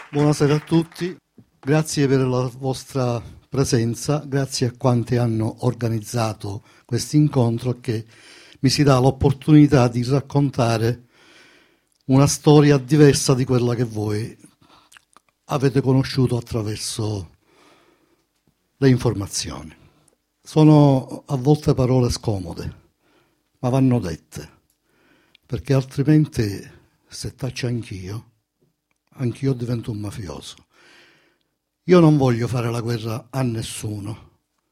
Buonasera a tutti, grazie per la vostra presenza, grazie a quanti hanno organizzato questo incontro che mi si dà l'opportunità di raccontare una storia diversa di quella che voi avete conosciuto attraverso le informazioni. Sono a volte parole scomode, ma vanno dette, perché altrimenti se taccio anch'io divento un mafioso. Io non voglio fare la guerra a nessuno,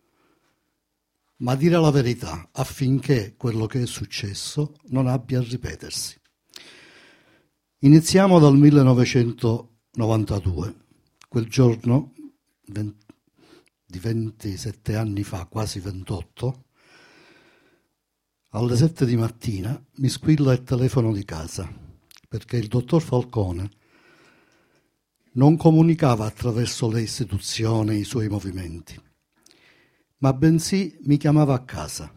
ma dire la verità affinché quello che è successo non abbia a ripetersi. Iniziamo dal 1992, quel giorno di 27 anni fa, quasi 28, alle 7 di mattina mi squilla il telefono di casa perché il dottor Falcone non comunicava attraverso le istituzioni i suoi movimenti, ma bensì mi chiamava a casa.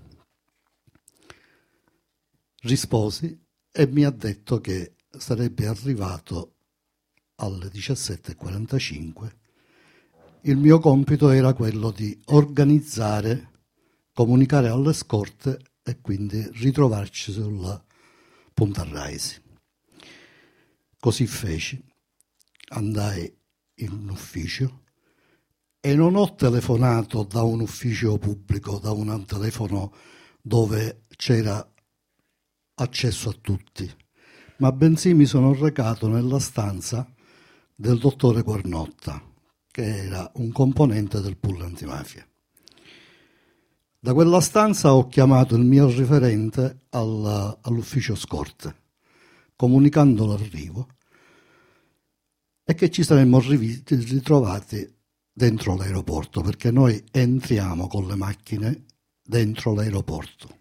Risposi e mi ha detto che sarebbe arrivato alle 17:45. Il mio compito era quello di organizzare, comunicare alle scorte e quindi ritrovarci sulla Punta Raisi. Così feci. Andai in un ufficio e non ho telefonato da un ufficio pubblico, da un telefono dove c'era accesso a tutti, ma bensì mi sono recato nella stanza del dottore Guarnotta, che era un componente del pool antimafia. Da quella stanza ho chiamato il mio riferente all'ufficio scorte, comunicando l'arrivo e che ci saremmo ritrovati dentro l'aeroporto, perché noi entriamo con le macchine dentro l'aeroporto.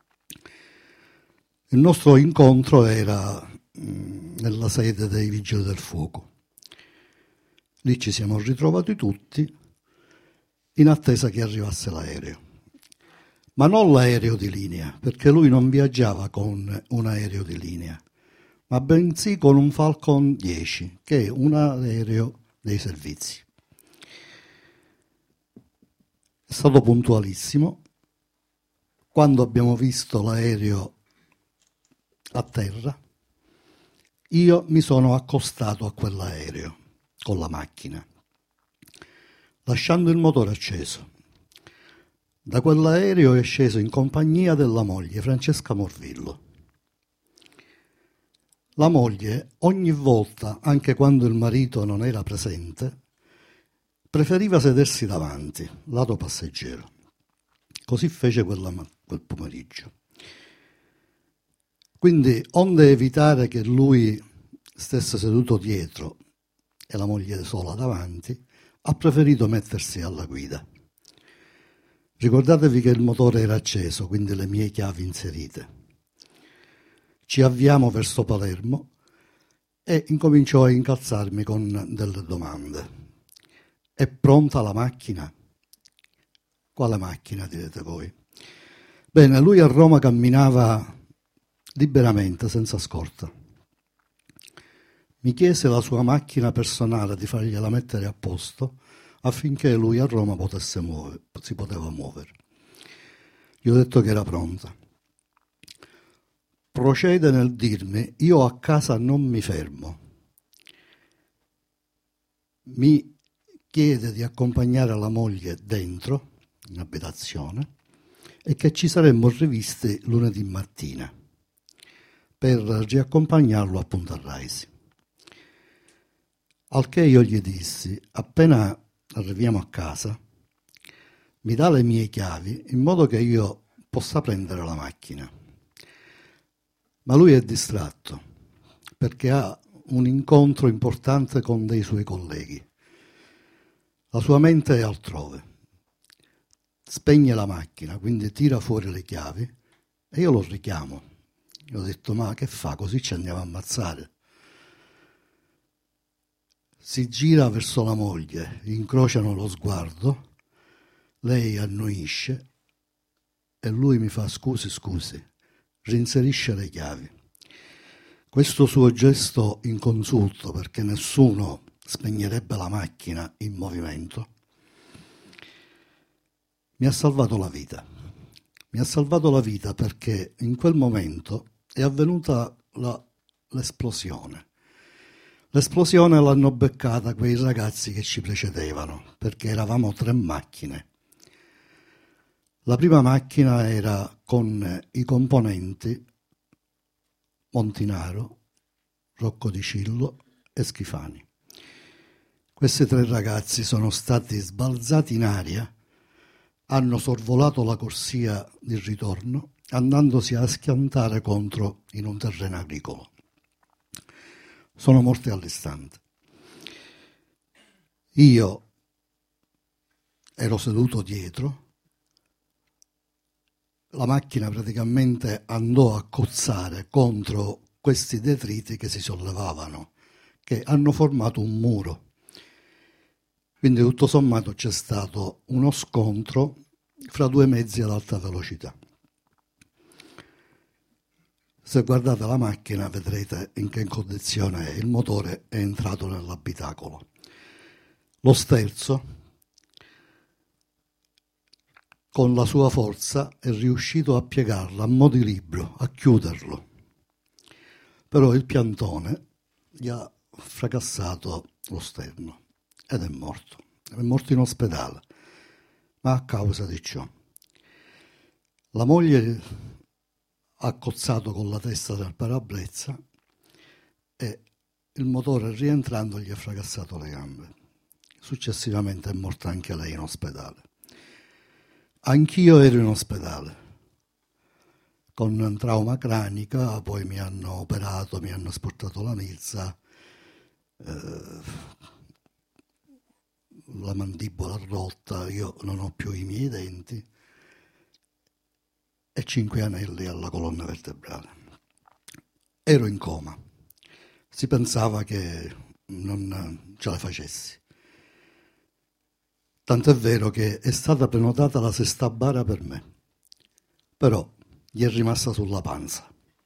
Il nostro incontro era nella sede dei Vigili del Fuoco. Lì ci siamo ritrovati tutti in attesa che arrivasse l'aereo. Ma non l'aereo di linea, perché lui non viaggiava con un aereo di linea, ma bensì con un Falcon 10, che è un aereo dei servizi. È stato puntualissimo. Quando abbiamo visto l'aereo a terra, io mi sono accostato a quell'aereo con la macchina, lasciando il motore acceso. Da quell'aereo è sceso in compagnia della moglie, Francesca Morvillo. La moglie, ogni volta, anche quando il marito non era presente, preferiva sedersi davanti, lato passeggero. Così fece quel pomeriggio. Quindi, onde evitare che lui stesse seduto dietro e la moglie sola davanti, ha preferito mettersi alla guida. Ricordatevi che il motore era acceso, quindi le mie chiavi inserite. Ci avviamo verso Palermo e incominciò a incalzarmi con delle domande. È pronta la macchina? Quale macchina, direte voi? Bene, lui a Roma camminava liberamente, senza scorta. Mi chiese la sua macchina personale di fargliela mettere a posto affinché lui a Roma si poteva muovere. Gli ho detto che era pronta. Procede nel dirmi: io a casa non mi fermo. Mi chiede di accompagnare la moglie dentro, in abitazione, e che ci saremmo rivisti lunedì mattina per riaccompagnarlo a Punta Raisi. Al che io gli dissi: appena arriviamo a casa, mi dà le mie chiavi in modo che io possa prendere la macchina. Ma lui è distratto perché ha un incontro importante con dei suoi colleghi. La sua mente è altrove. Spegne la macchina, quindi tira fuori le chiavi e io lo richiamo. Gli ho detto: ma che fa? Così ci andiamo a ammazzare. Si gira verso la moglie, incrociano lo sguardo, lei annuisce e lui mi fa: scusi, rinserisce le chiavi. Questo suo gesto inconsulto, perché nessuno spegnerebbe la macchina in movimento, mi ha salvato la vita. Mi ha salvato la vita perché in quel momento è avvenuta l'esplosione. L'esplosione l'hanno beccata quei ragazzi che ci precedevano, perché eravamo 3 macchine. La prima macchina era con i componenti Montinaro, Rocco Di Cillo e Schifani. Questi 3 ragazzi sono stati sbalzati in aria, hanno sorvolato la corsia di ritorno, andandosi a schiantare contro in un terreno agricolo. Sono morti all'istante. Io ero seduto dietro, la macchina praticamente andò a cozzare contro questi detriti che si sollevavano, che hanno formato un muro. Quindi tutto sommato c'è stato uno scontro fra 2 mezzi ad alta velocità. Se guardate la macchina vedrete in che condizione è. Il motore è entrato nell'abitacolo. Lo sterzo, con la sua forza, è riuscito a piegarla a mo' di libro, a chiuderlo. Però il piantone gli ha fracassato lo sterno ed è morto. È morto in ospedale, ma a causa di ciò. La moglie ha cozzato con la testa del parabrezza e il motore rientrando gli ha fracassato le gambe. Successivamente è morta anche lei in ospedale. Anch'io ero in ospedale con trauma cranica, poi mi hanno operato, mi hanno sportato la milza, la mandibola rotta, io non ho più i miei denti e 5 anelli alla colonna vertebrale. Ero in coma, si pensava che non ce la facessi. Tant'è vero che è stata prenotata la 6ª bara per me, però gli è rimasta sulla panza.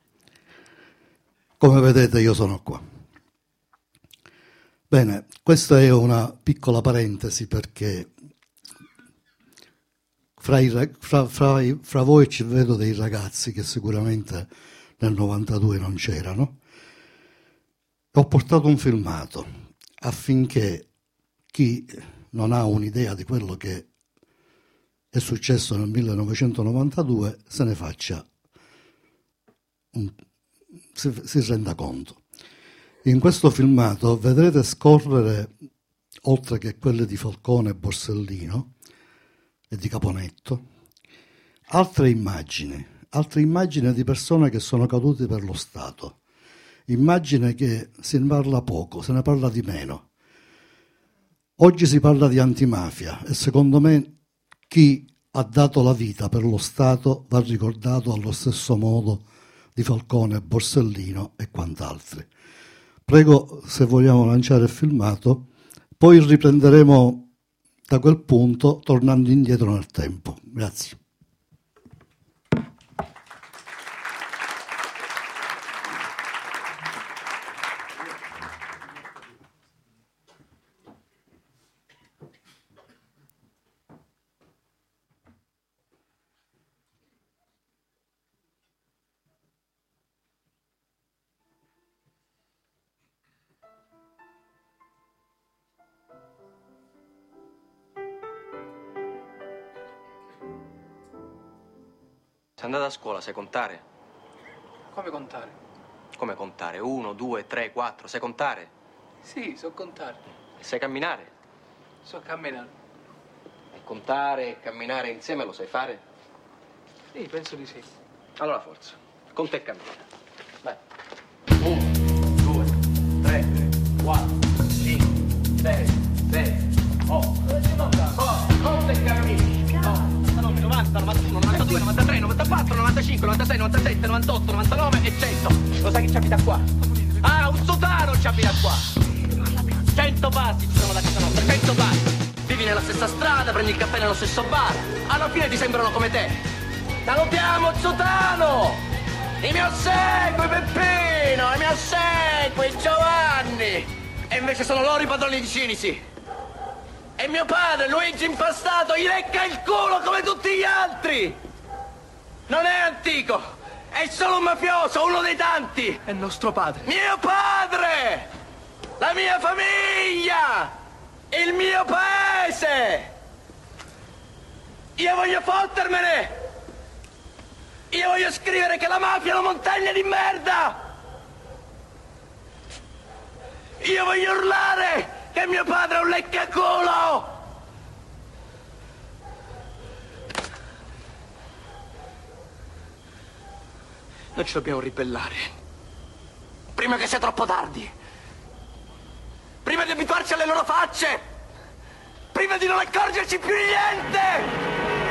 Come vedete io sono qua. Bene, questa è una piccola parentesi perché fra voi ci vedo dei ragazzi che sicuramente nel 92 non c'erano. Ho portato un filmato affinché chi non ha un'idea di quello che è successo nel 1992 se ne faccia, si renda conto. In questo filmato vedrete scorrere, oltre che quelle di Falcone e Borsellino e di Caponetto, altre immagini di persone che sono cadute per lo Stato, immagini che se ne parla poco, se ne parla di meno. Oggi si parla di antimafia e secondo me chi ha dato la vita per lo Stato va ricordato allo stesso modo di Falcone, Borsellino e quant'altri. Prego, se vogliamo lanciare il filmato, poi riprenderemo da quel punto tornando indietro nel tempo. Grazie. Sei andata a scuola, sai contare? Come contare? Come contare? 1, 2, 3, 4, sai contare? Sì, so contare. Sai camminare? So camminare. E contare e camminare insieme lo sai fare? Sì, penso di sì. Allora forza, conta e cammina. Vai. 1, 2, 3, 4, 5, 6, 7, 8. Conta e cammina. 90, 91, 92, 93, 94, 95, 96, 97, 98, 99 e 100. Lo sai che ci abita qua? Ah, un sotano ci abita qua. 100 passi ci sono da casa nostra, 100 passi. Vivi nella stessa strada, prendi il caffè nello stesso bar. Alla fine ti sembrano come te. Salutiamo Zotano! E mi ossequi Peppino, e mi ossequi Giovanni! E invece sono loro i padroni di Cinisi. E mio padre, Luigi Impastato, gli lecca il culo come tutti gli altri. Non è antico, è solo un mafioso, uno dei tanti. È nostro padre. Mio padre! La mia famiglia! Il mio paese! Io voglio fottermene! Io voglio scrivere che la mafia è una montagna di merda! Io voglio urlare che mio padre è un leccaculo! Noi ci dobbiamo ribellare. Prima che sia troppo tardi. Prima di abituarci alle loro facce. Prima di non accorgerci più di niente.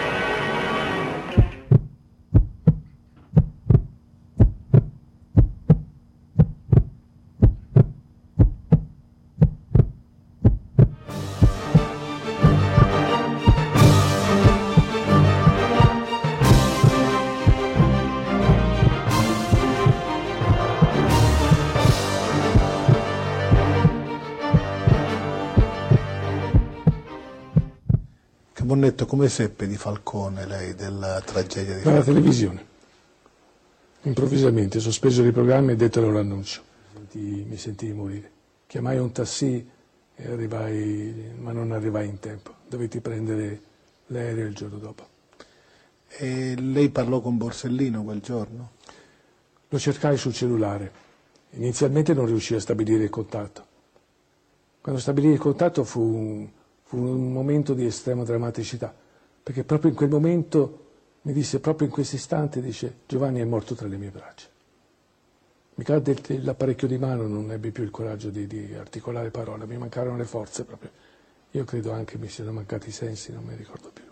Bonnetto, come seppe di Falcone lei, della tragedia di Dalla Falcone? televisione. Improvvisamente, sospesero i programmi e dettero l'annuncio. Mi sentii morire. Chiamai un taxi e arrivai, ma non arrivai in tempo. Dovetti prendere l'aereo il giorno dopo. E lei parlò con Borsellino quel giorno? Lo cercai sul cellulare. Inizialmente non riuscii a stabilire il contatto. Quando stabilì il contatto fu un momento di estrema drammaticità, perché proprio in quel momento mi disse, proprio in questo istante, dice: Giovanni è morto tra le mie braccia. Mi cadde l'apparecchio di mano, non ebbi più il coraggio di articolare parole, mi mancarono le forze proprio. Io credo anche mi siano mancati i sensi, non mi ricordo più.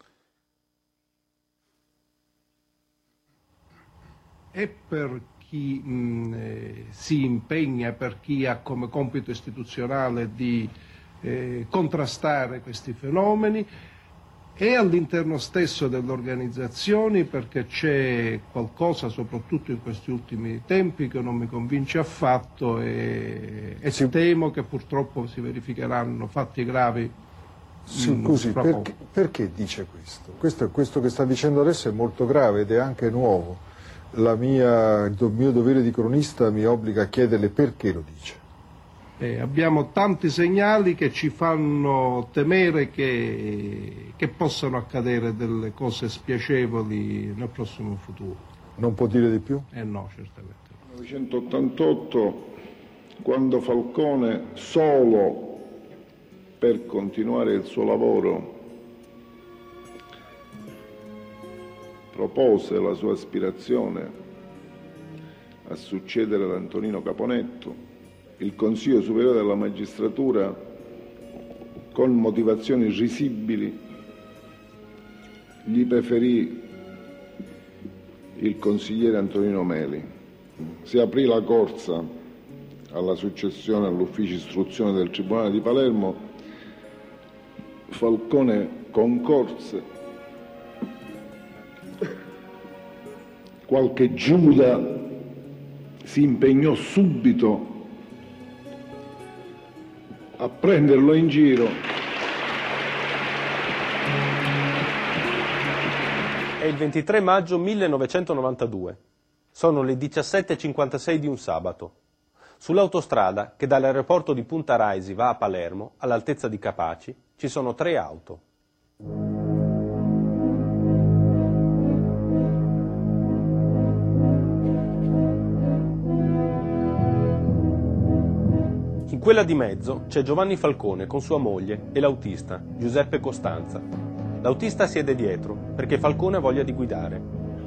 E per chi si impegna, per chi ha come compito istituzionale di contrastare questi fenomeni, e all'interno stesso delle organizzazioni, perché c'è qualcosa, soprattutto in questi ultimi tempi, che non mi convince affatto e temo che purtroppo si verificheranno fatti gravi. Scusi, perché dice questo? Questo che sta dicendo adesso è molto grave ed è anche nuovo. Il mio dovere di cronista mi obbliga a chiederle perché lo dice. Abbiamo tanti segnali che ci fanno temere che possano accadere delle cose spiacevoli nel prossimo futuro. Non può dire di più? No, certamente. Nel 1988, quando Falcone, solo per continuare il suo lavoro, propose la sua aspirazione a succedere ad Antonino Caponetto, il Consiglio Superiore della Magistratura, con motivazioni risibili, gli preferì il consigliere Antonino Meli. Si aprì la corsa alla successione all'ufficio istruzione del Tribunale di Palermo. Falcone concorse. Qualche Giuda si impegnò subito a prenderlo in giro. È il 23 maggio 1992. Sono le 17:56 di un sabato. Sull'autostrada che dall'aeroporto di Punta Raisi va a Palermo, all'altezza di Capaci, ci sono 3 auto. In quella di mezzo c'è Giovanni Falcone con sua moglie e l'autista, Giuseppe Costanza. L'autista siede dietro perché Falcone ha voglia di guidare.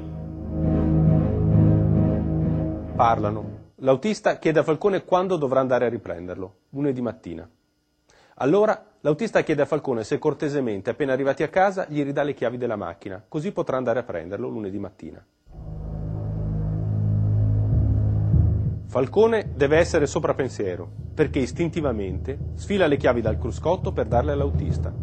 Parlano. L'autista chiede a Falcone quando dovrà andare a riprenderlo, lunedì mattina. Allora l'autista chiede a Falcone se cortesemente, appena arrivati a casa, gli ridà le chiavi della macchina, così potrà andare a prenderlo lunedì mattina. Falcone deve essere sopra pensiero, perché istintivamente sfila le chiavi dal cruscotto per darle all'autista.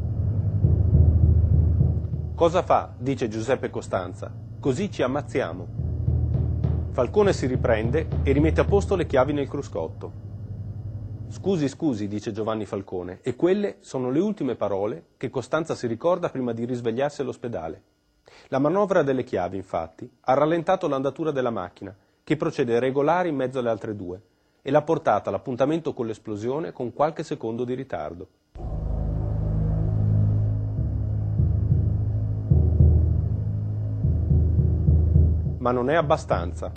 Cosa fa? Dice Giuseppe Costanza. Così ci ammazziamo. Falcone si riprende e rimette a posto le chiavi nel cruscotto. Scusi, scusi, dice Giovanni Falcone, e quelle sono le ultime parole che Costanza si ricorda prima di risvegliarsi all'ospedale. La manovra delle chiavi, infatti, ha rallentato l'andatura della macchina, che procede regolare in mezzo alle altre due, e l'ha portata all'appuntamento con l'esplosione con qualche secondo di ritardo. Ma non è abbastanza.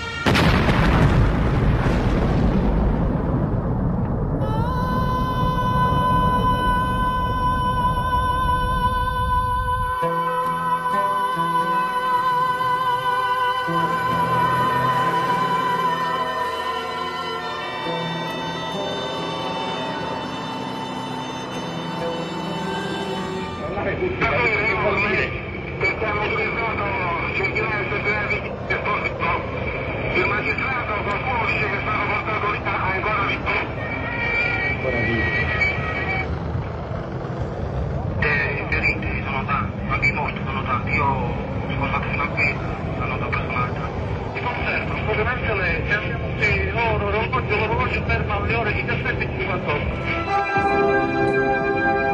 Il magistrato conosce che è stato portato lì ancora di più. I feriti sono tanti, anche i morti sono tanti. Io sono stato fino a qui, hanno dato personalità. Mi conservo, ovviamente lei, che abbiamo qui l'orologio ferma alle ore 17:58.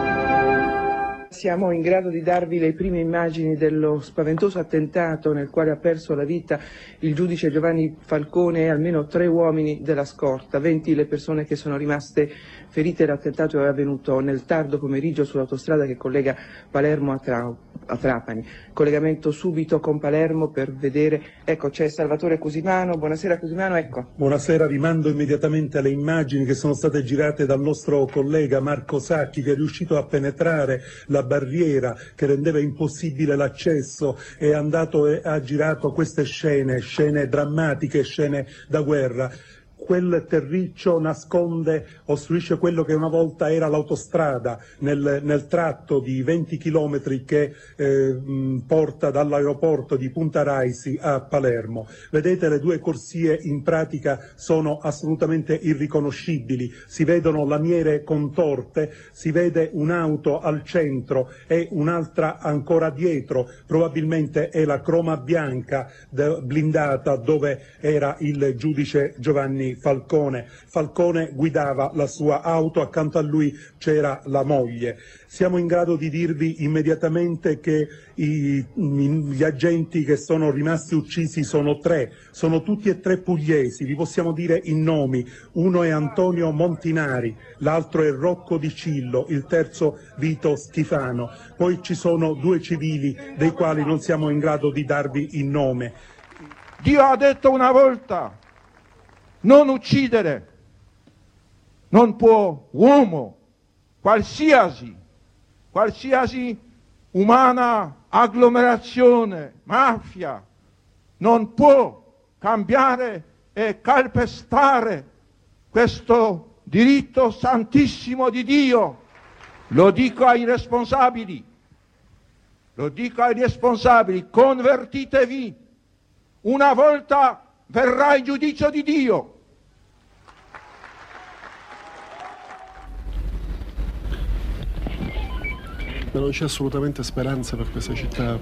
Siamo in grado di darvi le prime immagini dello spaventoso attentato nel quale ha perso la vita il giudice Giovanni Falcone e almeno 3 uomini della scorta, 20 le persone che sono rimaste ferite. L'attentato è avvenuto nel tardo pomeriggio sull'autostrada che collega Palermo a Trapani. Collegamento subito con Palermo per vedere, ecco c'è Salvatore Cusimano, buonasera Cusimano, ecco. Buonasera, vi mando immediatamente alle immagini che sono state girate dal nostro collega Marco Sacchi, che è riuscito a penetrare la barriera che rendeva impossibile l'accesso, è andato e ha girato queste scene drammatiche, scene da guerra. Quel terriccio nasconde, ostruisce quello che una volta era l'autostrada nel tratto di 20 chilometri che porta dall'aeroporto di Punta Raisi a Palermo. Vedete, le 2 corsie in pratica sono assolutamente irriconoscibili, si vedono lamiere contorte, si vede un'auto al centro e un'altra ancora dietro, probabilmente è la croma bianca blindata dove era il giudice Giovanni Falcone. Falcone guidava la sua auto, accanto a lui c'era la moglie. Siamo in grado di dirvi immediatamente che gli agenti che sono rimasti uccisi sono 3, sono tutti e 3 pugliesi, vi possiamo dire i nomi: uno è Antonio Montinari, l'altro è Rocco Di Cillo, il terzo Vito Schifano, poi ci sono 2 civili dei quali non siamo in grado di darvi il nome. Dio ha detto una volta: non uccidere. Non può uomo, qualsiasi umana agglomerazione, mafia, non può cambiare e calpestare questo diritto santissimo di Dio. Lo dico ai responsabili, convertitevi, una volta verrà il giudizio di Dio. Ma non c'è assolutamente speranza per questa città.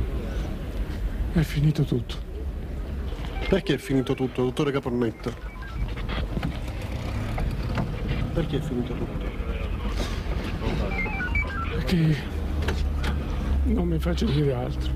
È finito tutto. Perché è finito tutto, dottore Caponnetto? Perché è finito tutto? Perché non mi faccio dire altro.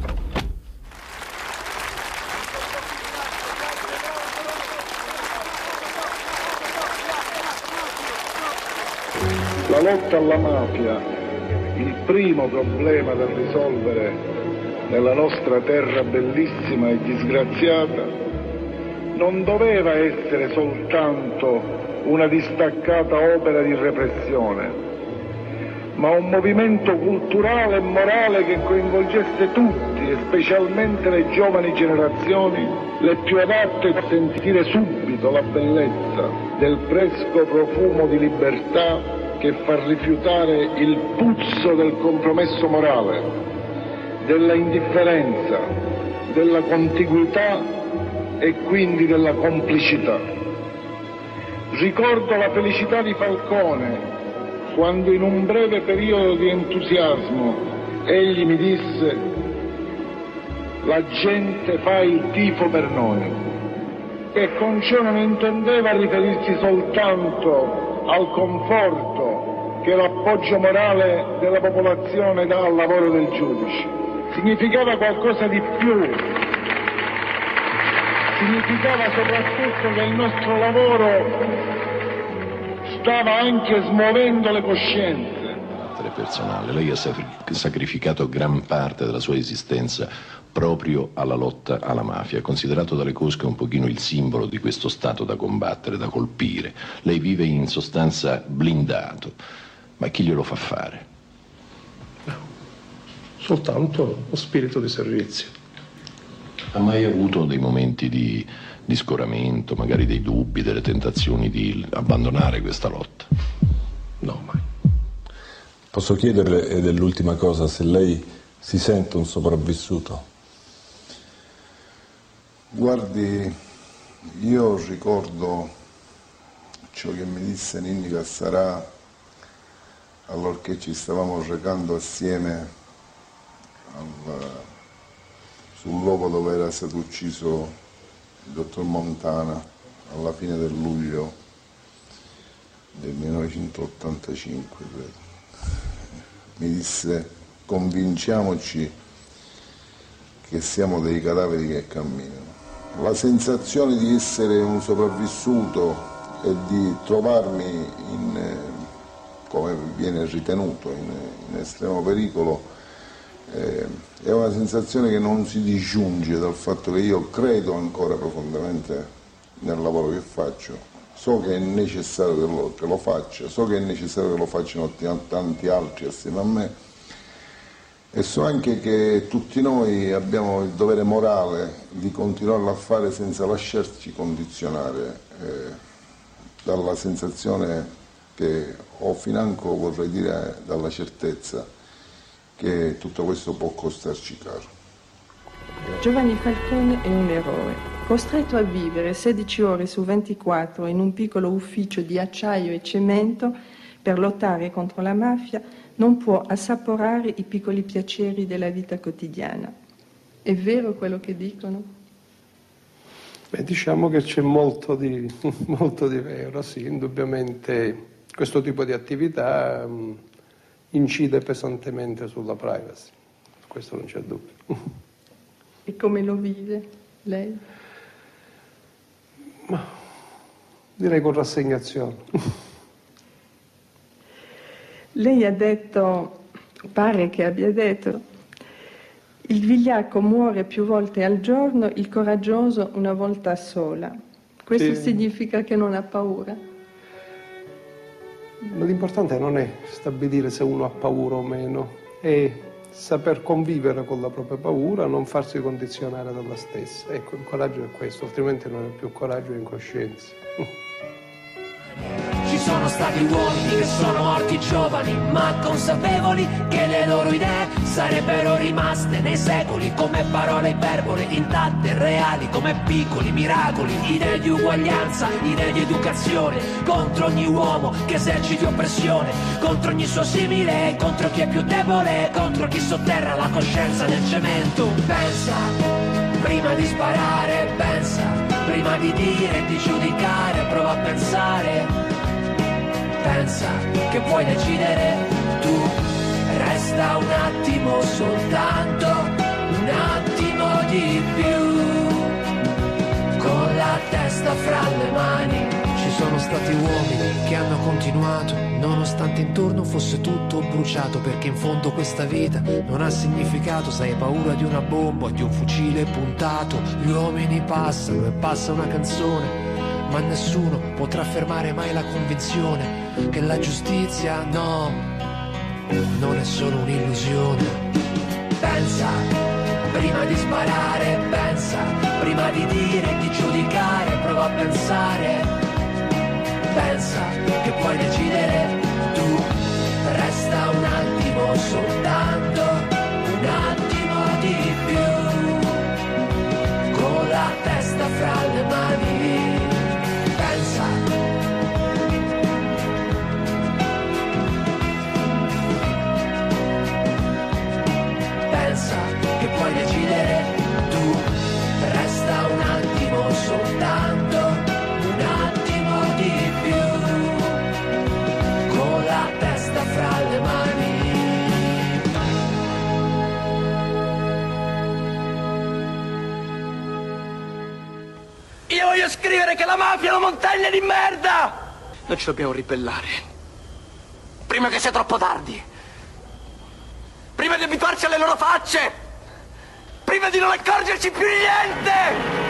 La lotta alla mafia, il primo problema da risolvere nella nostra terra bellissima e disgraziata, non doveva essere soltanto una distaccata opera di repressione, ma un movimento culturale e morale che coinvolgesse tutti, e specialmente le giovani generazioni, le più adatte a sentire subito la bellezza del fresco profumo di libertà che fa rifiutare il puzzo del compromesso morale, della indifferenza, della contiguità e quindi della complicità. Ricordo la felicità di Falcone quando in un breve periodo di entusiasmo egli mi disse: la gente fa il tifo per noi, e con ciò non intendeva riferirsi soltanto al conforto che l'appoggio morale della popolazione dà al lavoro del giudice. Significava qualcosa di più. Significava soprattutto che il nostro lavoro stava anche smuovendo le coscienze. Personale. Lei ha sacrificato gran parte della sua esistenza proprio alla lotta alla mafia. È considerato dalle cosche un pochino il simbolo di questo Stato da combattere, da colpire. Lei vive in sostanza blindato, ma chi glielo fa fare? No, soltanto lo spirito di servizio. Ha mai avuto dei momenti di scoramento, magari dei dubbi, delle tentazioni di abbandonare questa lotta? No, mai. Posso chiederle, ed è l'ultima cosa, se lei si sente un sopravvissuto? Guardi, io ricordo ciò che mi disse Ninni Cassarà allorché ci stavamo recando assieme sul luogo dove era stato ucciso il dottor Montana alla fine del luglio del 1985, credo. Mi disse: convinciamoci che siamo dei cadaveri che camminano. La sensazione di essere un sopravvissuto e di trovarmi come viene ritenuto, in estremo pericolo, è una sensazione che non si disgiunge dal fatto che io credo ancora profondamente nel lavoro che faccio. So che è necessario che lo faccia, so che è necessario che lo facciano tanti altri assieme a me, e so anche che tutti noi abbiamo il dovere morale di continuarlo a fare senza lasciarci condizionare dalla sensazione che ho financo, vorrei dire, dalla certezza che tutto questo può costarci caro. Giovanni Falcone è un eroe. Costretto a vivere 16 ore su 24 in un piccolo ufficio di acciaio e cemento per lottare contro la mafia, non può assaporare i piccoli piaceri della vita quotidiana. È vero quello che dicono? Beh, diciamo che c'è molto di vero, sì, indubbiamente questo tipo di attività incide pesantemente sulla privacy, questo non c'è dubbio. E come lo vive lei? Ma direi con rassegnazione. Lei ha detto, pare che abbia detto, il vigliacco muore più volte al giorno, il coraggioso una volta sola. Questo sì. Significa che non ha paura? Ma l'importante non è stabilire se uno ha paura o meno, è saper convivere con la propria paura, non farsi condizionare dalla stessa. Ecco, il coraggio è questo, altrimenti non è più coraggio, è incoscienza. Ci sono stati uomini che sono morti giovani, ma consapevoli che le loro idee sarebbero rimaste nei secoli come parole iperbole, intatte, reali come piccoli miracoli, idee di uguaglianza, idee di educazione, contro ogni uomo che eserciti oppressione, contro ogni suo simile, contro chi è più debole, contro chi sotterra la coscienza nel cemento. Pensa prima di sparare, pensa prima di dire e di giudicare, prova a pensare. Pensa che puoi decidere tu, resta un attimo soltanto, un attimo di più, con la testa fra le mani. Ci sono stati uomini che hanno continuato, nonostante intorno fosse tutto bruciato, perché in fondo questa vita non ha significato se hai paura di una bomba o di un fucile puntato. Gli uomini passano e passa una canzone, ma nessuno potrà fermare mai la convinzione che la giustizia, no, non è solo un'illusione. Pensa prima di sparare, pensa prima di dire e di giudicare, prova a pensare. Pensa che puoi decidere tu, resta un attimo soltanto, un attimo di più, con la testa fra le mani. Pensa. Pensa che puoi decidere tu, resta un attimo soltanto, un attimo di più, scrivere che la mafia è una montagna di merda! Noi ci dobbiamo ribellare. Prima che sia troppo tardi. Prima di abituarci alle loro facce. Prima di non accorgerci più di niente!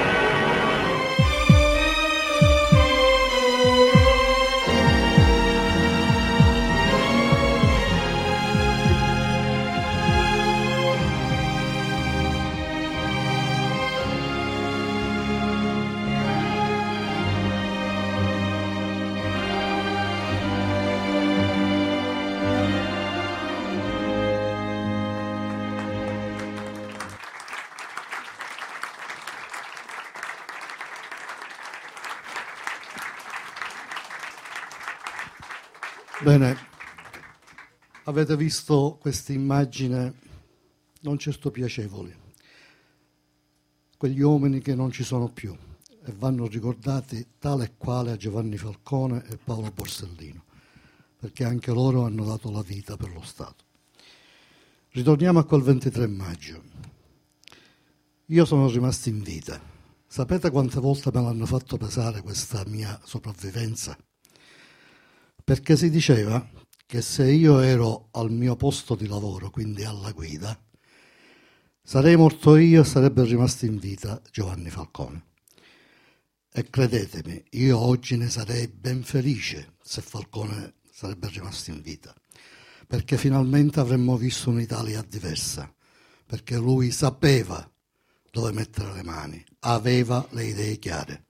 Bene, avete visto questa immagine non certo piacevoli, quegli uomini che non ci sono più e vanno ricordati tale e quale a Giovanni Falcone e Paolo Borsellino, perché anche loro hanno dato la vita per lo Stato. Ritorniamo a quel 23 maggio. Io sono rimasto in vita. Sapete quante volte me l'hanno fatto pesare questa mia sopravvivenza? Perché si diceva che se io ero al mio posto di lavoro, quindi alla guida, sarei morto io e sarebbe rimasto in vita Giovanni Falcone. E credetemi, io oggi ne sarei ben felice se Falcone sarebbe rimasto in vita, perché finalmente avremmo visto un'Italia diversa, perché lui sapeva dove mettere le mani, aveva le idee chiare.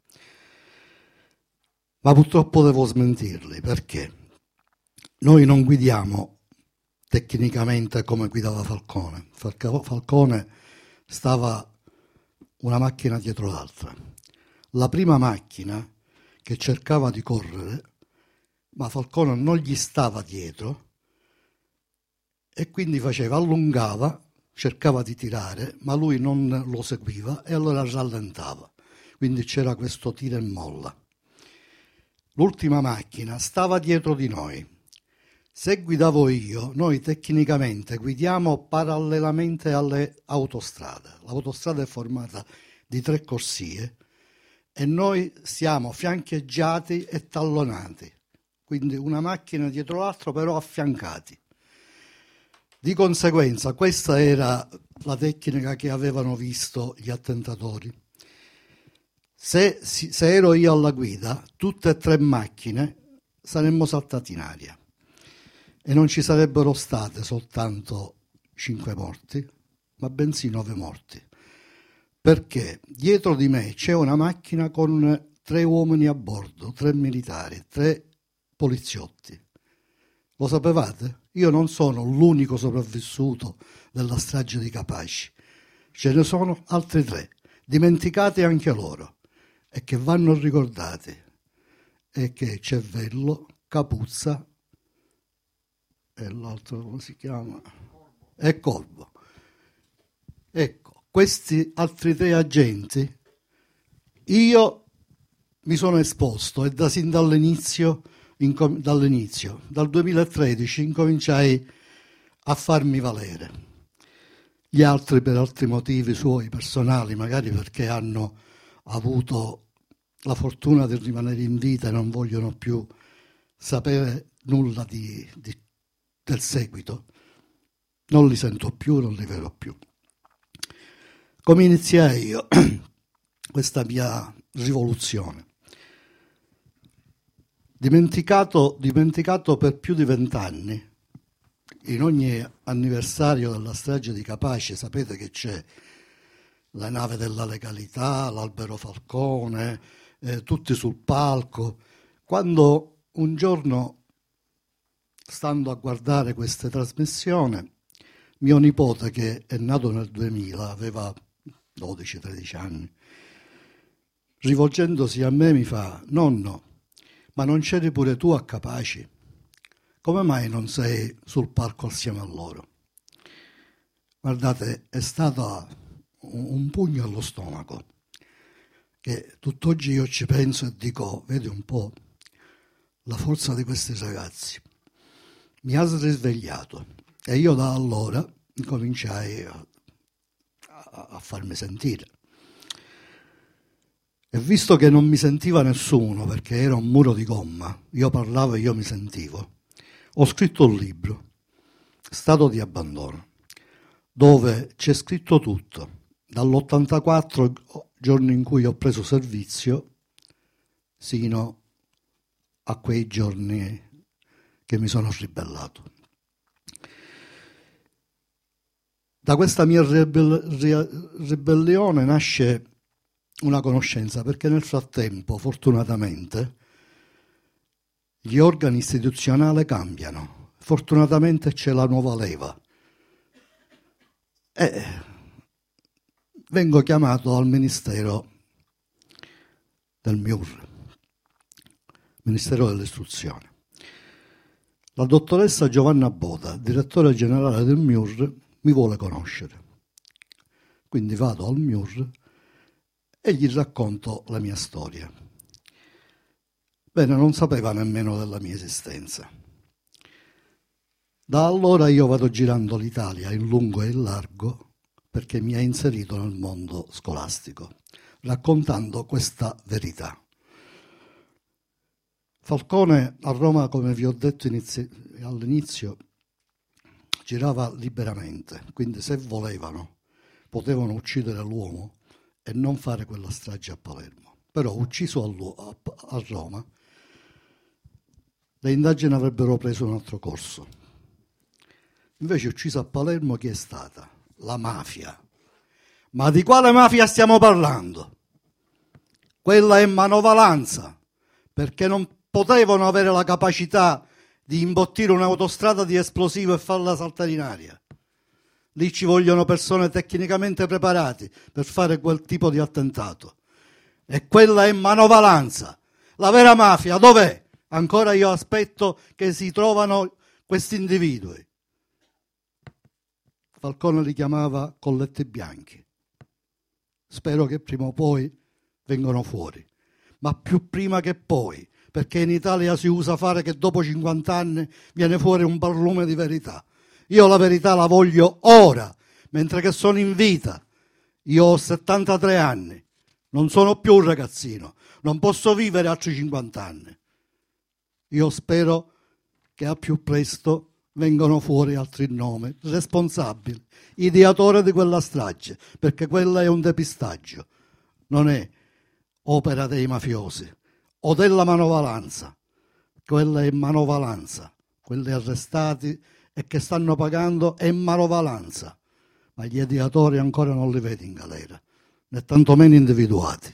Ma purtroppo devo smentirli, perché noi non guidiamo tecnicamente come guidava Falcone. Falcone stava una macchina dietro l'altra. La prima macchina che cercava di correre, ma Falcone non gli stava dietro e quindi allungava, cercava di tirare, ma lui non lo seguiva e allora rallentava. Quindi c'era questo tira e molla. L'ultima macchina stava dietro di noi. Se guidavo io, noi tecnicamente guidiamo parallelamente alle autostrade. L'autostrada è formata di 3 corsie e noi siamo fiancheggiati e tallonati, quindi una macchina dietro l'altra però affiancati. Di conseguenza questa era la tecnica che avevano visto gli attentatori. Se ero io alla guida, tutte e 3 macchine saremmo saltate in aria e non ci sarebbero state soltanto 5 morti, ma bensì 9 morti. Perché dietro di me c'è una macchina con 3 uomini a bordo, 3 militari, 3 poliziotti. Lo sapevate? Io non sono l'unico sopravvissuto della strage di Capaci. Ce ne sono altri 3, dimenticati anche loro, e che vanno ricordati. E che Cervello, Capuzza e l'altro come si chiama? E Corvo. Ecco, questi altri 3 agenti, io mi sono esposto e sin dall'inizio, dal 2013, incominciai a farmi valere. Gli altri per altri motivi suoi personali, magari perché hanno avuto la fortuna di rimanere in vita e non vogliono più sapere nulla del seguito. Non li sento più, non li vedo più. Come iniziai io questa mia rivoluzione? Dimenticato per più di 20 anni, in ogni anniversario della strage di Capaci sapete che c'è la nave della legalità, l'albero Falcone, tutti sul palco. Quando un giorno, stando a guardare questa trasmissione, mio nipote, che è nato nel 2000, aveva 12-13 anni, rivolgendosi a me mi fa: nonno, ma non c'eri pure tu a Capaci? Come mai non sei sul palco assieme a loro? Guardate, è stato un pugno allo stomaco, che tutt'oggi io ci penso e dico: vedi un po' la forza di questi ragazzi. Mi ha risvegliato e io da allora cominciai a farmi sentire. E visto che non mi sentiva nessuno, perché era un muro di gomma, io parlavo e io mi sentivo, ho scritto un libro, Stato di abbandono, dove c'è scritto tutto, dall'84, giorno in cui ho preso servizio, sino a quei giorni che mi sono ribellato. Da questa mia ribellione nasce una conoscenza, perché nel frattempo, fortunatamente, gli organi istituzionali cambiano. Fortunatamente c'è la nuova leva. E vengo chiamato al Ministero del MIUR, Ministero dell'Istruzione. La dottoressa Giovanna Boda, direttore generale del MIUR, mi vuole conoscere. Quindi vado al MIUR e gli racconto la mia storia. Bene, non sapeva nemmeno della mia esistenza. Da allora io vado girando l'Italia in lungo e in largo perché mi ha inserito nel mondo scolastico, raccontando questa verità. Falcone a Roma, come vi ho detto all'inizio, girava liberamente, quindi se volevano potevano uccidere l'uomo e non fare quella strage a Palermo. Però ucciso a Roma, le indagini avrebbero preso un altro corso. Invece ucciso a Palermo chi è stata? La mafia. Ma di quale mafia stiamo parlando? Quella è manovalanza, perché non potevano avere la capacità di imbottire un'autostrada di esplosivo e farla saltare in aria. Lì ci vogliono persone tecnicamente preparate per fare quel tipo di attentato. E quella è manovalanza. La vera mafia dov'è? Ancora io aspetto che si trovano questi individui. Falcone li chiamava colletti bianchi. Spero che prima o poi vengano fuori, ma più prima che poi, perché in Italia si usa fare che dopo 50 anni viene fuori un barlume di verità. Io la verità la voglio ora, mentre che sono in vita. Io ho 73 anni, non sono più un ragazzino, non posso vivere altri 50 anni. Io spero che a più presto vengano fuori altri nomi responsabili, ideatori di quella strage, perché quella è un depistaggio, non è opera dei mafiosi o della manovalanza. Quella è manovalanza, quelli arrestati e che stanno pagando è manovalanza, ma gli ideatori ancora non li vedo in galera, né tantomeno individuati.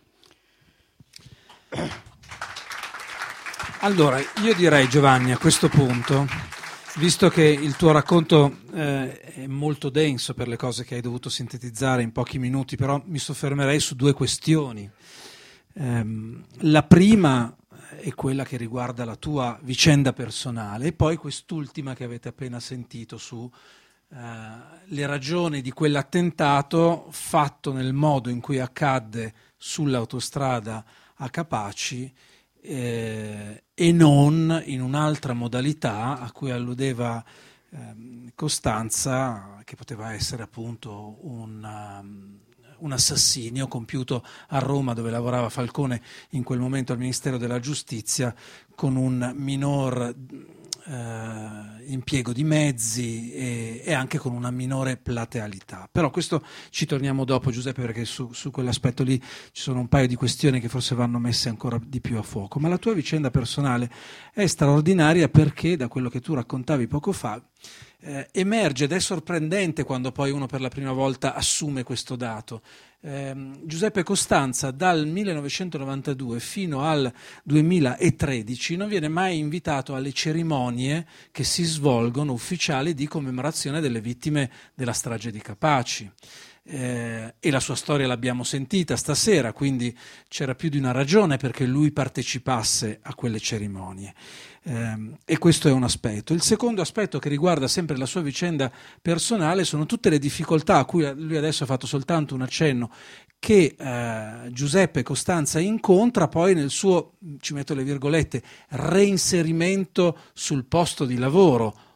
Allora, io direi, Giovanni, a questo punto, visto che il tuo racconto è molto denso per le cose che hai dovuto sintetizzare in pochi minuti, però mi soffermerei su due questioni. La prima è quella che riguarda la tua vicenda personale e poi quest'ultima che avete appena sentito su le ragioni di quell'attentato fatto nel modo in cui accadde sull'autostrada a Capaci e non in un'altra modalità a cui alludeva Costanza, che poteva essere appunto un assassinio compiuto a Roma, dove lavorava Falcone in quel momento al Ministero della Giustizia, con un minor impiego di mezzi e anche con una minore platealità. Però questo ci torniamo dopo, Giuseppe, perché su quell'aspetto lì ci sono un paio di questioni che forse vanno messe ancora di più a fuoco. Ma la tua vicenda personale è straordinaria perché, da quello che tu raccontavi poco fa, emerge, ed è sorprendente quando poi uno per la prima volta assume questo dato. Giuseppe Costanza dal 1992 fino al 2013 non viene mai invitato alle cerimonie che si svolgono ufficiali di commemorazione delle vittime della strage di Capaci. E la sua storia l'abbiamo sentita stasera, quindi c'era più di una ragione perché lui partecipasse a quelle cerimonie. E questo è un aspetto. Il secondo aspetto, che riguarda sempre la sua vicenda personale, sono tutte le difficoltà a cui lui adesso ha fatto soltanto un accenno, che Giuseppe Costanza incontra poi nel suo, ci metto le virgolette, reinserimento sul posto di lavoro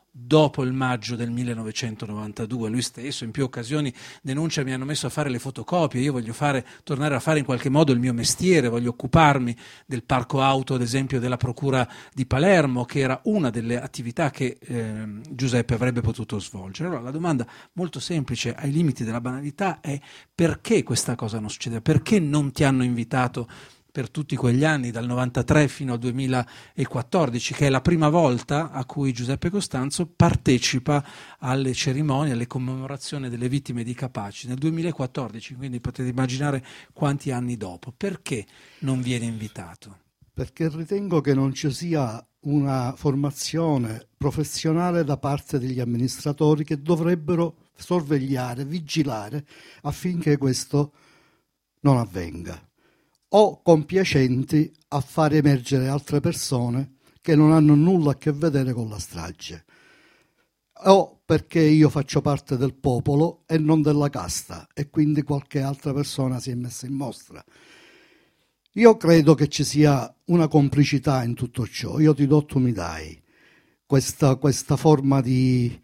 dopo il maggio del 1992. Lui stesso in più occasioni denuncia: mi hanno messo a fare le fotocopie, io voglio tornare a fare in qualche modo il mio mestiere, voglio occuparmi del parco auto, ad esempio, della Procura di Palermo, che era una delle attività che Giuseppe avrebbe potuto svolgere. Allora la domanda molto semplice, ai limiti della banalità, è: perché questa cosa non succede? Perché non ti hanno invitato per tutti quegli anni, dal 93 fino al 2014, che è la prima volta a cui Giuseppe Costanzo partecipa alle cerimonie, alle commemorazioni delle vittime di Capaci, nel 2014, quindi potete immaginare quanti anni dopo. Perché non viene invitato? Perché ritengo che non ci sia una formazione professionale da parte degli amministratori, che dovrebbero sorvegliare, vigilare affinché questo non avvenga, o compiacenti a far emergere altre persone che non hanno nulla a che vedere con la strage, o perché io faccio parte del popolo e non della casta e quindi qualche altra persona si è messa in mostra. Io credo che ci sia una complicità in tutto ciò. Io ti do, tu mi dai, questa forma di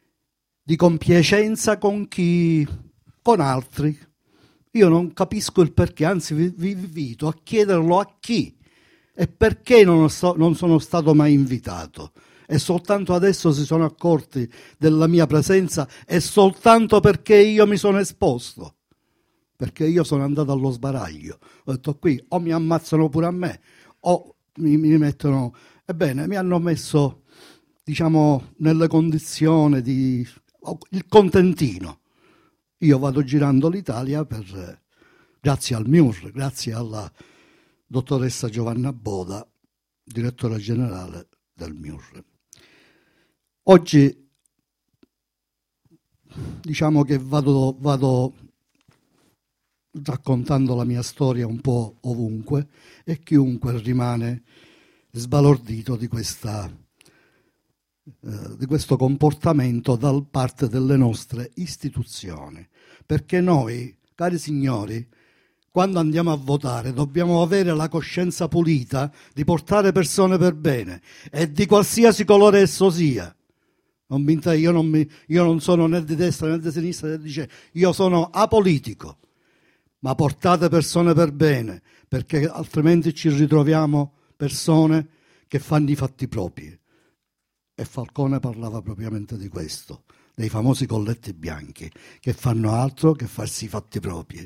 compiacenza con altri. Io non capisco il perché, anzi vi invito a chiederlo a chi e perché non sono stato mai invitato. E soltanto adesso si sono accorti della mia presenza, e soltanto perché io mi sono esposto, perché io sono andato allo sbaraglio. Ho detto: qui o mi ammazzano pure a me o mi mettono... Ebbene, mi hanno messo, diciamo, nelle condizioni il contentino. Io vado girando l'Italia grazie al MIUR, grazie alla dottoressa Giovanna Boda, direttore generale del MIUR. Oggi diciamo che vado raccontando la mia storia un po' ovunque, e chiunque rimane sbalordito di questo comportamento da parte delle nostre istituzioni. Perché noi, cari signori, quando andiamo a votare dobbiamo avere la coscienza pulita di portare persone per bene, e di qualsiasi colore esso sia. Io non sono né di destra né di sinistra né di centro, io sono apolitico, ma portate persone per bene, perché altrimenti ci ritroviamo persone che fanno i fatti propri. E Falcone parlava propriamente di questo, dei famosi colletti bianchi, che fanno altro che farsi i fatti propri.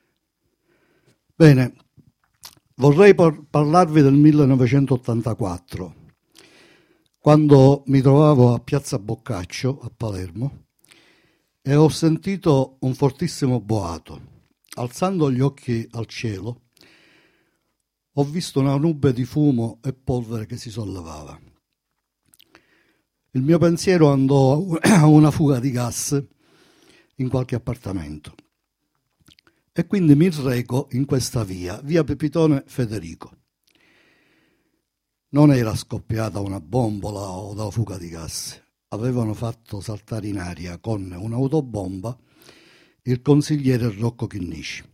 Bene, vorrei parlarvi del 1984, quando mi trovavo a Piazza Boccaccio, a Palermo, e ho sentito un fortissimo boato. Alzando gli occhi al cielo, ho visto una nube di fumo e polvere che si sollevava. Il mio pensiero andò a una fuga di gas in qualche appartamento, e quindi mi reco in questa via Pepitone Federico. Non era scoppiata una bombola o una fuga di gas, avevano fatto saltare in aria con un'autobomba il consigliere Rocco Chinnici.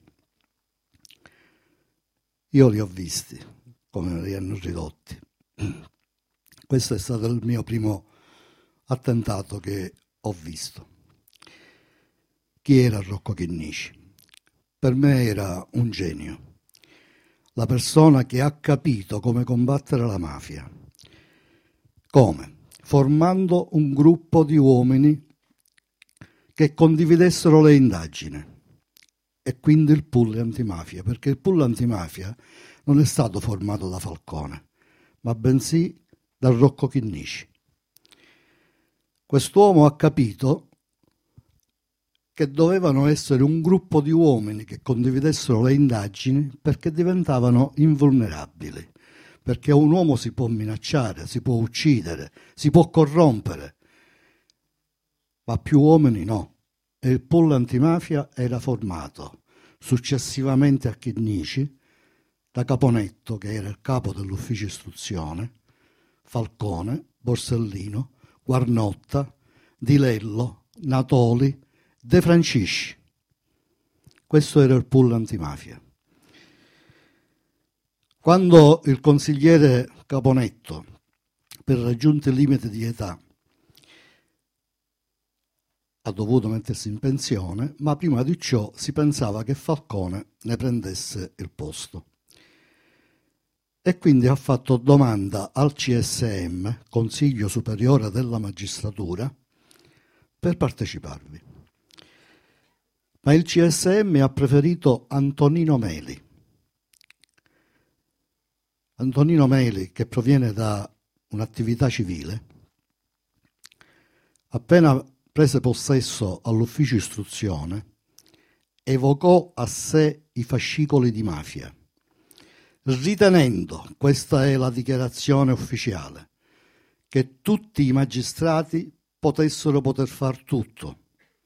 Io li ho visti, come li hanno ridotti. Questo è stato il mio primo attentato che ho visto. Chi era Rocco Chinnici? Per me era un genio, la persona che ha capito come combattere la mafia. Come? Formando un gruppo di uomini che condividessero le indagini, e quindi il pool antimafia, perché il pool antimafia non è stato formato da Falcone, ma bensì da Rocco Chinnici. Quest'uomo ha capito che dovevano essere un gruppo di uomini che condividessero le indagini, perché diventavano invulnerabili, perché un uomo si può minacciare, si può uccidere, si può corrompere, ma più uomini no. E il pool antimafia era formato successivamente a Chinnici da Caponetto, che era il capo dell'ufficio istruzione, Falcone, Borsellino, Guarnotta, Di Lello, Natoli, De Francisci. Questo era il pool antimafia. Quando il consigliere Caponetto, per raggiunti il limite di età, ha dovuto mettersi in pensione, ma prima di ciò si pensava che Falcone ne prendesse il posto. E quindi ha fatto domanda al CSM, Consiglio Superiore della Magistratura, per parteciparvi. Ma il CSM ha preferito Antonino Meli. Antonino Meli, che proviene da un'attività civile, appena prese possesso all'ufficio istruzione, evocò a sé i fascicoli di mafia, ritenendo, questa è la dichiarazione ufficiale, che tutti i magistrati potessero far tutto.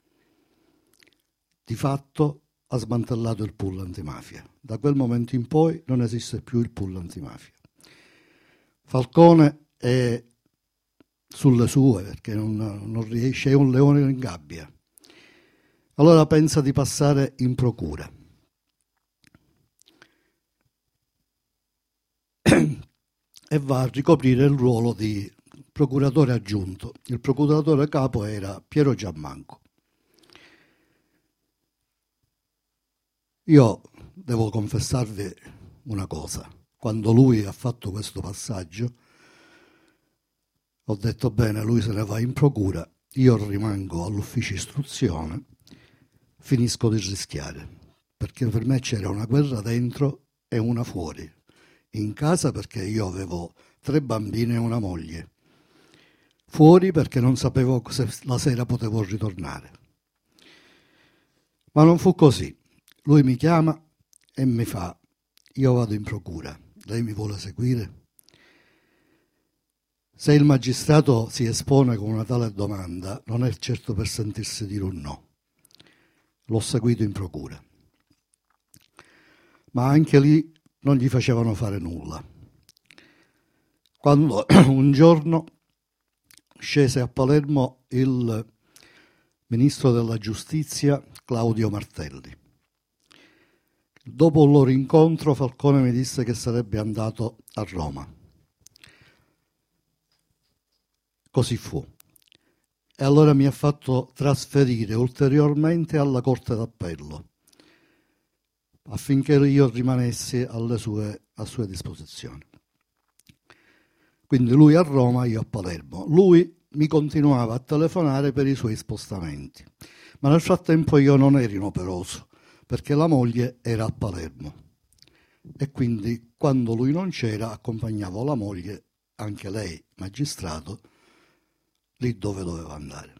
Di fatto ha smantellato il pool antimafia. Da quel momento in poi non esiste più il pool antimafia. Falcone è sulle sue perché non riesce, è un leone in gabbia. Allora pensa di passare in procura. E va a ricoprire il ruolo di procuratore aggiunto. Il procuratore capo era Piero Giammanco. Io devo confessarvi una cosa. Quando lui ha fatto questo passaggio, ho detto bene, lui se ne va in procura, io rimango all'ufficio istruzione, finisco di rischiare, perché per me c'era una guerra dentro e una fuori. In casa perché io avevo 3 bambine e una moglie, fuori perché non sapevo se la sera potevo ritornare. Ma non fu così. Lui mi chiama e mi fa: io vado in procura, lei mi vuole seguire? Se il magistrato si espone con una tale domanda, non è certo per sentirsi dire un no. L'ho seguito in procura. Ma anche lì non gli facevano fare nulla. Quando un giorno scese a Palermo il ministro della giustizia Claudio Martelli. Dopo il loro incontro, Falcone mi disse che sarebbe andato a Roma. Così fu. E allora mi ha fatto trasferire ulteriormente alla Corte d'Appello, affinché io rimanessi a sue disposizioni. Quindi lui a Roma, io a Palermo. Lui mi continuava a telefonare per i suoi spostamenti, ma nel frattempo io non ero inoperoso, perché la moglie era a Palermo. E quindi quando lui non c'era accompagnavo la moglie, anche lei magistrato, lì dove doveva andare.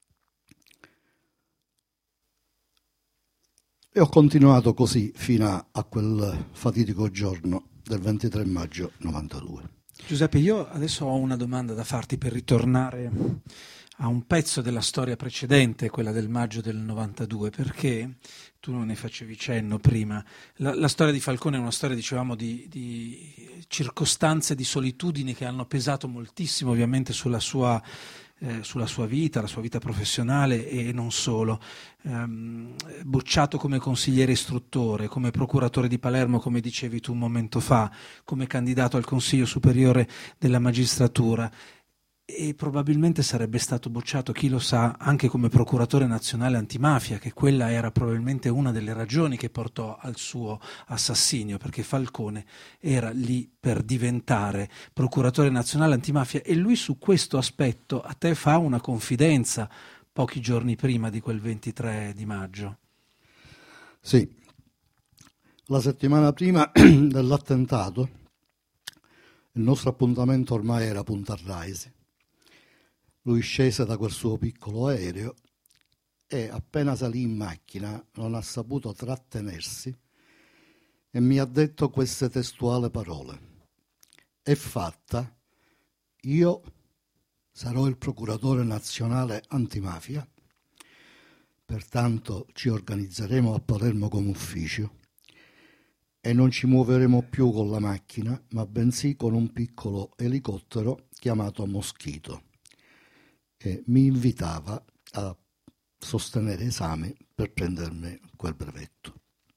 E ho continuato così fino a quel fatidico giorno del 23 maggio 92. Giuseppe, io adesso ho una domanda da farti per ritornare a un pezzo della storia precedente, quella del maggio del 92, perché tu non ne facevi cenno prima. La storia di Falcone è una storia, dicevamo, di circostanze di solitudine che hanno pesato moltissimo ovviamente sulla sua vita, la sua vita professionale e non solo. Bocciato come consigliere istruttore, come procuratore di Palermo, come dicevi tu un momento fa, come candidato al Consiglio Superiore della Magistratura, e probabilmente sarebbe stato bocciato, chi lo sa, anche come procuratore nazionale antimafia, che quella era probabilmente una delle ragioni che portò al suo assassinio, perché Falcone era lì per diventare procuratore nazionale antimafia, e lui su questo aspetto a te fa una confidenza pochi giorni prima di quel 23 di maggio. Sì, la settimana prima dell'attentato il nostro appuntamento ormai era Punta Raisi. Lui scese da quel suo piccolo aereo e appena salì in macchina non ha saputo trattenersi e mi ha detto queste testuali parole: è fatta, io sarò il procuratore nazionale antimafia, pertanto ci organizzeremo a Palermo come ufficio e non ci muoveremo più con la macchina, ma bensì con un piccolo elicottero chiamato Moschito. E mi invitava a sostenere esami per prendermi quel brevetto.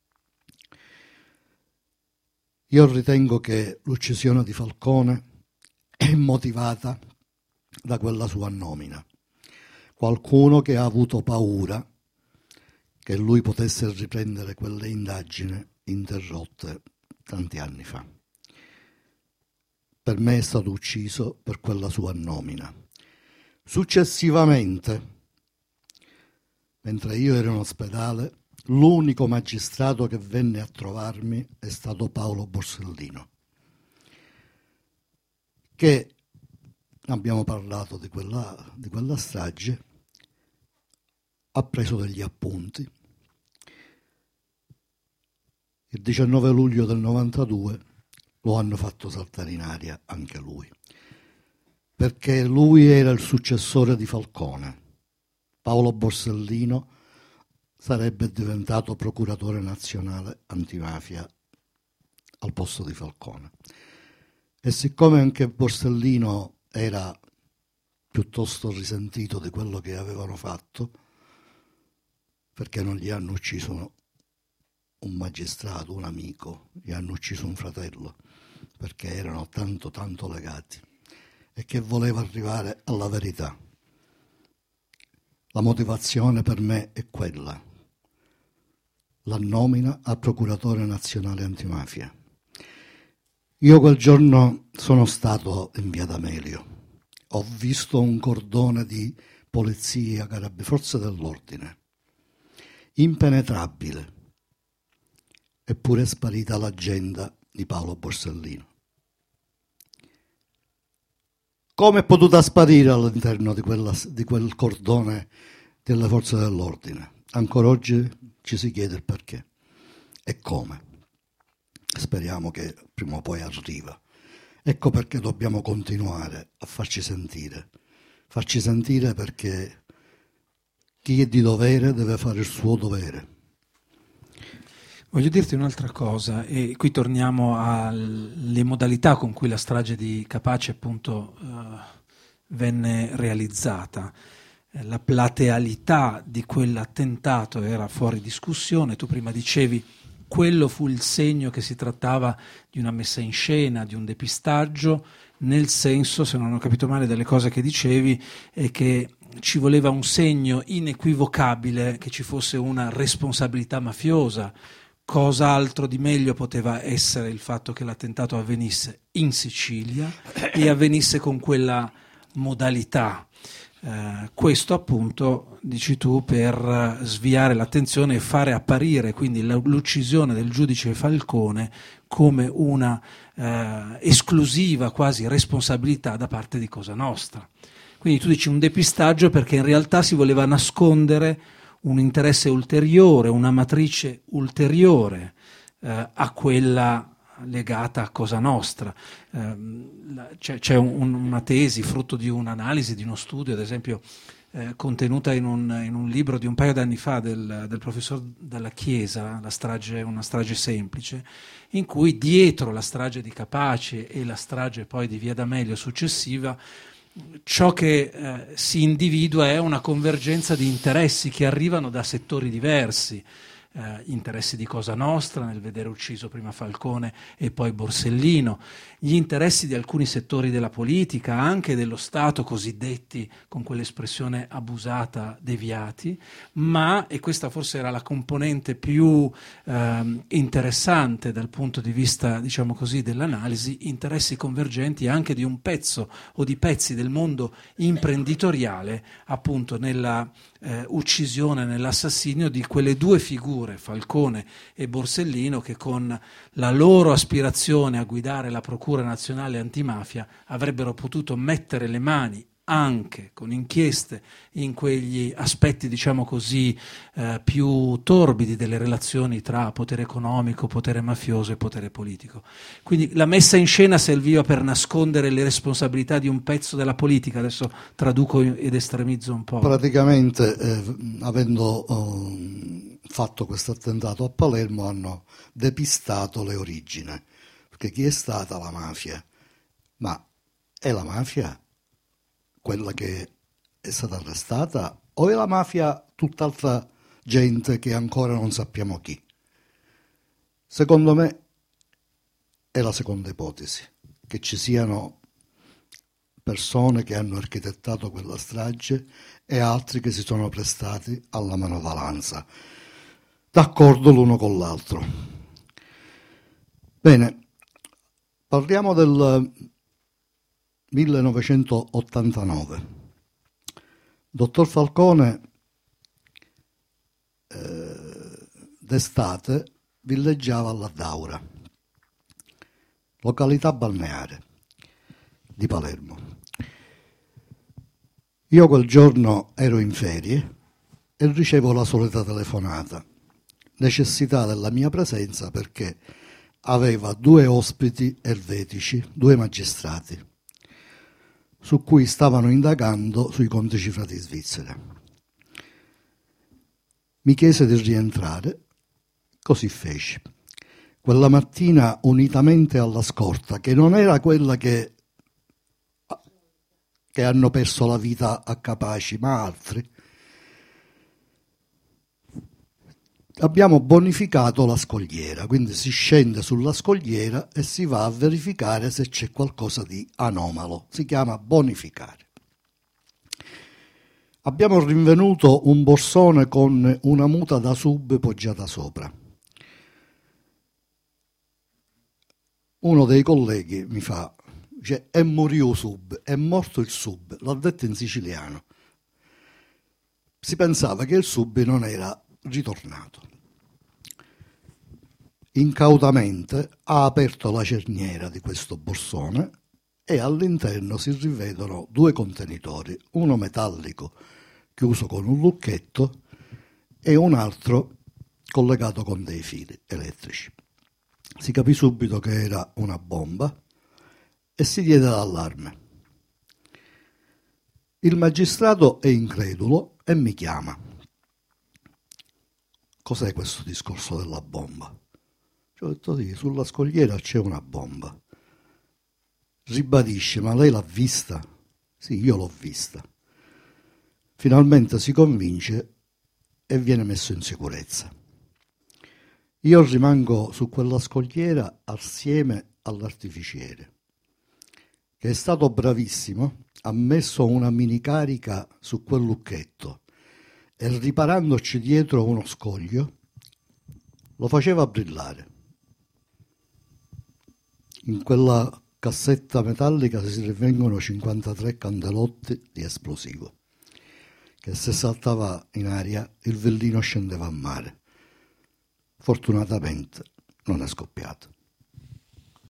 Io ritengo che l'uccisione di Falcone è motivata da quella sua nomina. qualcuno che ha avuto paura che lui potesse riprendere quelle indagini interrotte tanti anni fa. Per me è stato ucciso per quella sua nomina. Successivamente, mentre io ero in ospedale, l'unico magistrato che venne a trovarmi è stato Paolo Borsellino, che abbiamo parlato di quella strage, ha preso degli appunti. Il 19 luglio del 92 lo hanno fatto saltare in aria anche lui, perché lui era il successore di Falcone. Paolo Borsellino sarebbe diventato procuratore nazionale antimafia al posto di Falcone. E siccome anche Borsellino era piuttosto risentito di quello che avevano fatto, perché non gli hanno ucciso un magistrato, un amico, gli hanno ucciso un fratello, perché erano tanto legati, e che voleva arrivare alla verità. La motivazione per me è quella: la nomina a procuratore nazionale antimafia. Io quel giorno sono stato in via D'Amelio, ho visto un cordone di polizia, forze dell'ordine, impenetrabile, eppure è sparita l'agenda di Paolo Borsellino. Come è potuta sparire all'interno di quel cordone delle forze dell'ordine? Ancora oggi ci si chiede il perché e come. Speriamo che prima o poi arriva. Ecco perché dobbiamo continuare a farci sentire perché chi è di dovere deve fare il suo dovere. Voglio dirti un'altra cosa, e qui torniamo alle modalità con cui la strage di Capaci appunto venne realizzata. La platealità di quell'attentato era fuori discussione. Tu prima dicevi quello fu il segno che si trattava di una messa in scena, di un depistaggio, nel senso, se non ho capito male dalle cose che dicevi, è che ci voleva un segno inequivocabile che ci fosse una responsabilità mafiosa. Cosa altro di meglio poteva essere il fatto che l'attentato avvenisse in Sicilia e avvenisse con quella modalità. Questo appunto, dici tu, per sviare l'attenzione e fare apparire quindi l'uccisione del giudice Falcone come una esclusiva quasi responsabilità da parte di Cosa Nostra. Quindi tu dici un depistaggio perché in realtà si voleva nascondere un interesse ulteriore, una matrice ulteriore a quella legata a Cosa Nostra. C'è una tesi frutto di un'analisi, di uno studio, ad esempio contenuta in un libro di un paio d'anni fa del professor Dalla Chiesa, una strage semplice, in cui dietro la strage di Capaci e la strage poi di Via D'Amelio successiva ciò che si individua è una convergenza di interessi che arrivano da settori diversi, interessi di Cosa Nostra nel vedere ucciso prima Falcone e poi Borsellino, gli interessi di alcuni settori della politica, anche dello Stato, cosiddetti, con quell'espressione abusata, deviati, ma, e questa forse era la componente più interessante dal punto di vista, diciamo così, dell'analisi, interessi convergenti anche di un pezzo o di pezzi del mondo imprenditoriale, appunto nella uccisione, nell'assassinio di quelle due figure, Falcone e Borsellino, che con la loro aspirazione a guidare la Procura Nazionale Antimafia avrebbero potuto mettere le mani anche con inchieste in quegli aspetti, diciamo così, più torbidi delle relazioni tra potere economico, potere mafioso e potere politico. Quindi la messa in scena serviva per nascondere le responsabilità di un pezzo della politica. Adesso traduco ed estremizzo un po'. Praticamente, avendo fatto questo attentato a Palermo, hanno depistato le origini, perché chi è stata la mafia? Ma è la mafia quella che è stata arrestata o è la mafia tutt'altra gente che ancora non sappiamo chi? Secondo me è la seconda ipotesi, che ci siano persone che hanno architettato quella strage e altri che si sono prestati alla manovalanza, d'accordo l'uno con l'altro. Bene, parliamo del 1989. Dottor Falcone d'estate villeggiava alla Daura, località balneare di Palermo. Io quel giorno ero in ferie e ricevo la solita telefonata, necessità della mia presenza perché aveva 2 ospiti elvetici, 2 magistrati, su cui stavano indagando sui conti cifrati svizzeri. Mi chiese di rientrare, così feci. Quella mattina, unitamente alla scorta, che non era quella che hanno perso la vita a Capaci, ma altri, abbiamo bonificato la scogliera, quindi si scende sulla scogliera e si va a verificare se c'è qualcosa di anomalo, si chiama bonificare. Abbiamo rinvenuto un borsone con una muta da sub poggiata sopra. Uno dei colleghi mi fa, dice, è morito sub, è morto il sub, l'ha detto in siciliano. Si pensava che il sub non era ritornato. Incautamente ha aperto la cerniera di questo borsone e all'interno si rivedono 2 contenitori, uno metallico chiuso con un lucchetto e un altro collegato con dei fili elettrici. Si capì subito che era una bomba e si diede l'allarme. Il magistrato è incredulo e mi chiama. Cos'è questo discorso della bomba? Ci ho detto sì, sulla scogliera c'è una bomba. Ribadisce, ma lei l'ha vista? Sì, io l'ho vista. Finalmente si convince e viene messo in sicurezza. Io rimango su quella scogliera assieme all'artificiere, che è stato bravissimo, ha messo una minicarica su quel lucchetto e riparandoci dietro uno scoglio lo faceva brillare. In quella cassetta metallica si rinvengono 53 candelotti di esplosivo, che se saltava in aria il vellino scendeva a mare. Fortunatamente non è scoppiato.